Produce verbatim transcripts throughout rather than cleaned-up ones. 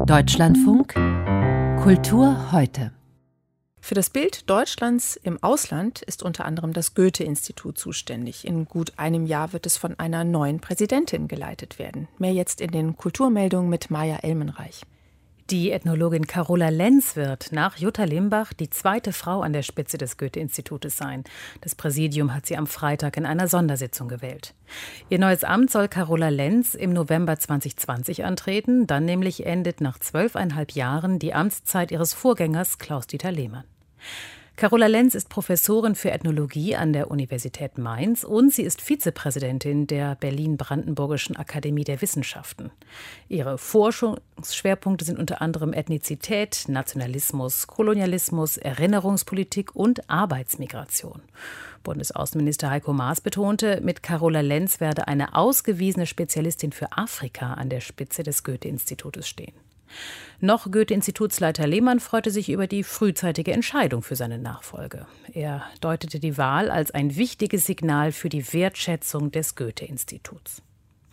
Deutschlandfunk Kultur heute. Für das Bild Deutschlands im Ausland ist unter anderem das Goethe-Institut zuständig. In gut einem Jahr wird es von einer neuen Präsidentin geleitet werden. Mehr jetzt in den Kulturmeldungen mit Maja Elmenreich. Die Ethnologin Carola Lenz wird nach Jutta Limbach die zweite Frau an der Spitze des Goethe-Institutes sein. Das Präsidium hat sie am Freitag in einer Sondersitzung gewählt. Ihr neues Amt soll Carola Lenz im November zwanzig zwanzig antreten. Dann nämlich endet nach zwölfeinhalb Jahren die Amtszeit ihres Vorgängers Klaus-Dieter Lehmann. Carola Lenz ist Professorin für Ethnologie an der Universität Mainz und sie ist Vizepräsidentin der Berlin-Brandenburgischen Akademie der Wissenschaften. Ihre Forschungsschwerpunkte sind unter anderem Ethnizität, Nationalismus, Kolonialismus, Erinnerungspolitik und Arbeitsmigration. Bundesaußenminister Heiko Maas betonte, mit Carola Lenz werde eine ausgewiesene Spezialistin für Afrika an der Spitze des Goethe-Institutes stehen. Noch Goethe-Institutsleiter Lehmann freute sich über die frühzeitige Entscheidung für seine Nachfolge. Er deutete die Wahl als ein wichtiges Signal für die Wertschätzung des Goethe-Instituts.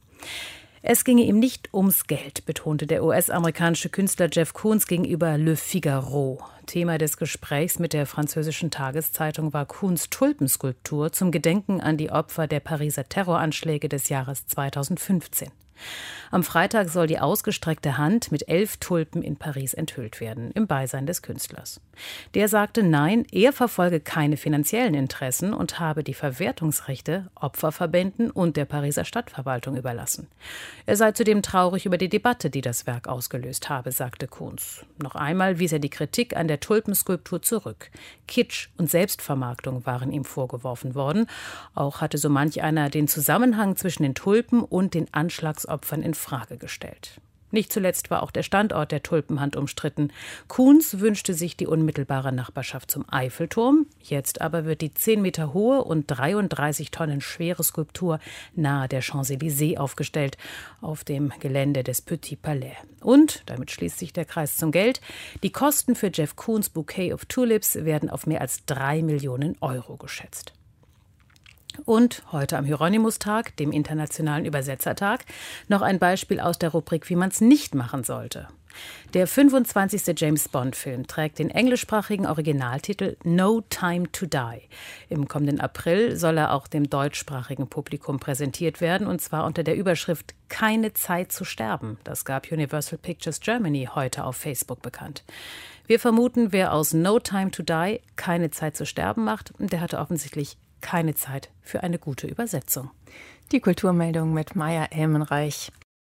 Es ginge ihm nicht ums Geld, betonte der U S-amerikanische Künstler Jeff Koons gegenüber Le Figaro. Thema des Gesprächs mit der französischen Tageszeitung war Koons Tulpenskulptur zum Gedenken an die Opfer der Pariser Terroranschläge des Jahres zweitausendfünfzehn. Am Freitag soll die ausgestreckte Hand mit elf Tulpen in Paris enthüllt werden, im Beisein des Künstlers. Der sagte, nein, er verfolge keine finanziellen Interessen und habe die Verwertungsrechte Opferverbänden und der Pariser Stadtverwaltung überlassen. Er sei zudem traurig über die Debatte, die das Werk ausgelöst habe, sagte Koons. Noch einmal wies er die Kritik an der Tulpenskulptur zurück. Kitsch und Selbstvermarktung waren ihm vorgeworfen worden. Auch hatte so manch einer den Zusammenhang zwischen den Tulpen und den Anschlagsopfern in Frage gestellt. Nicht zuletzt war auch der Standort der Tulpenhand umstritten. Koons wünschte sich die unmittelbare Nachbarschaft zum Eiffelturm. Jetzt aber wird die zehn Meter hohe und dreiunddreißig Tonnen schwere Skulptur nahe der Champs-Élysées aufgestellt, auf dem Gelände des Petit Palais. Und, damit schließt sich der Kreis zum Geld, die Kosten für Jeff Koons Bouquet of Tulips werden auf mehr als drei Millionen Euro geschätzt. Und heute am Hieronymus-Tag, dem Internationalen Übersetzertag, noch ein Beispiel aus der Rubrik, wie man es nicht machen sollte. Der fünfundzwanzigste James-Bond-Film trägt den englischsprachigen Originaltitel No Time to Die. Im kommenden April soll er auch dem deutschsprachigen Publikum präsentiert werden, und zwar unter der Überschrift Keine Zeit zu sterben. Das gab Universal Pictures Germany heute auf Facebook bekannt. Wir vermuten, wer aus No Time to Die keine Zeit zu sterben macht, der hatte offensichtlich keine Zeit für eine gute Übersetzung. Die Kulturmeldung mit Maja Elmenreich.